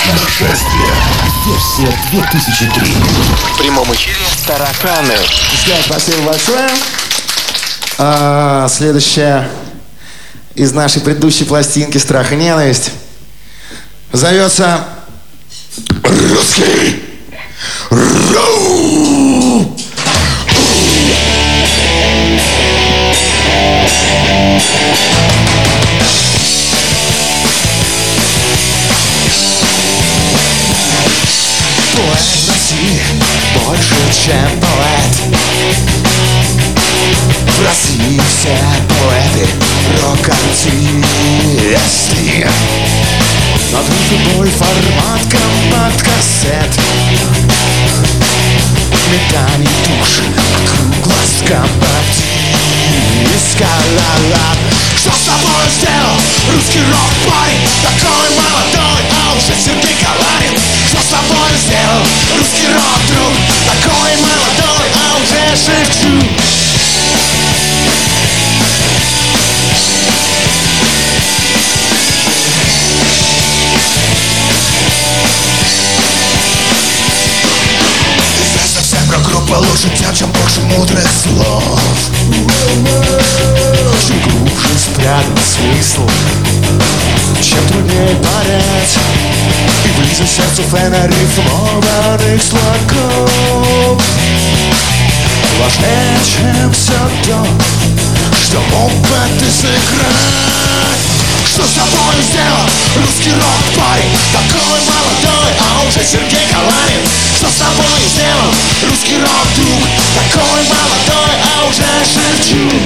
Нашествие. Версия 2003. В прямом эфире «Тараканы». Спасибо большое. Следующая из нашей предыдущей пластинки «Страх и ненависть» зовется «Русский Роу». Поэт в России больше, чем поэт. В России все поэты рок-артисты. Но тут любой формат компакт-кассет. Метание душ, округлость компакт-диска. Что с тобой сделал русский рок-парень? Такой молодой, а уже Сергей Галарин. Что с тобой сделал русский рок-друг? Такой молодой, а уже Шевчук. Известно всем, как группа лучше тем, чем больше мудрых слов. Чем глубже спрятан смысл, чем труднее понять и ближе сердцу фэна рифмованных слогов. Важнее, чем все то, что мог бы ты сыграть. Что с тобой сделал русский рок-парень? Такой молодой, а уже Сергей Галарин. Что с тобой сделал русский рок-друг? Такой молодой, а уже Шевчук.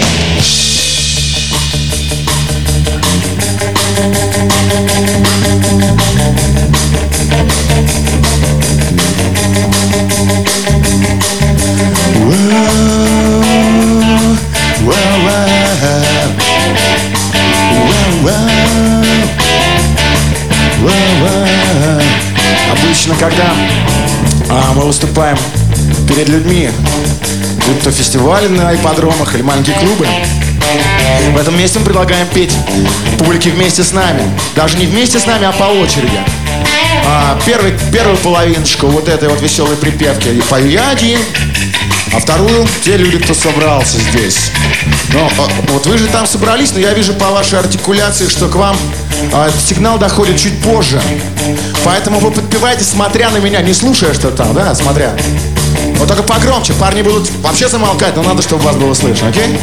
Обычно, когда мы выступаем перед людьми, будь то фестивали на ипподромах или маленькие клубы, в этом месте мы предлагаем петь публике вместе с нами. Даже не вместе с нами, а по очереди. Первую половиночку вот этой вот веселой припевки пою я один, а вторую те люди, кто собрался здесь. Но вот вы же там собрались, но я вижу по вашей артикуляции, что к вам сигнал доходит чуть позже. Поэтому вы подпеваете, смотря на меня, не слушая, что там, да, смотря. Вот только погромче, парни будут вообще замолкать, но надо, чтобы вас было слышно, окей?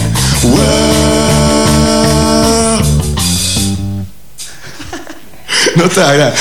Ну так, да.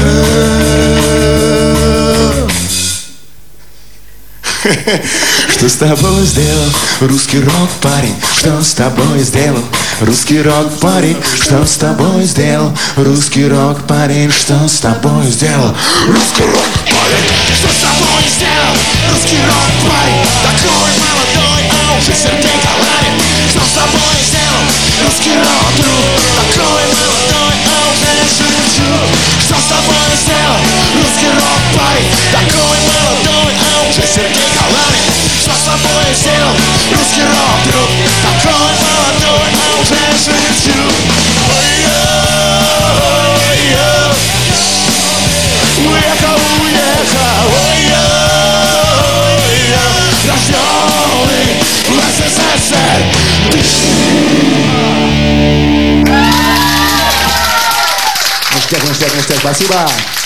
Что с тобой сделал русский рок-парень? Что с тобой сделал русский рок-парень? Что с тобой сделал русский рок-парень? Что с тобой сделал русский рок-парень? Что с тобой сделал русский рок-парень? Такой молодой, а уже Сергей Галарин. Что с тобой сделал русский рок-друг? Такой молодой, а уже Шевчук. Что с тобой сделал русский рок-парень? Такой молодой, а уже Сергей Галарин. Что с тобой сделал русский рок-друг? Такой молодой, а уже Шевчук. Уехал, уехал, рожденный в СССР. Ништяк, спасибо.